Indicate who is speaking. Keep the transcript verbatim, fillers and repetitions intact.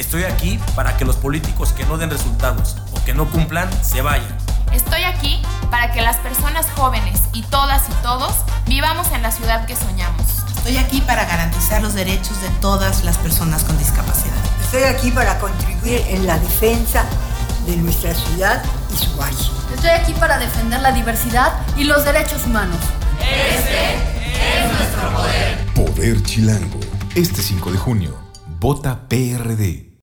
Speaker 1: Estoy aquí para que los políticos que no den resultados o que no cumplan se vayan.
Speaker 2: Estoy aquí para que las personas jóvenes y todas y todos vivamos en la ciudad que soñamos.
Speaker 3: Estoy aquí para garantizar los derechos de todas las personas con discapacidad.
Speaker 4: Estoy aquí para contribuir en la defensa de nuestra ciudad y su valle.
Speaker 5: Estoy aquí para defender la diversidad y los derechos humanos.
Speaker 6: Este es nuestro poder.
Speaker 7: Poder Chilango. Este cinco de junio, vota P R D.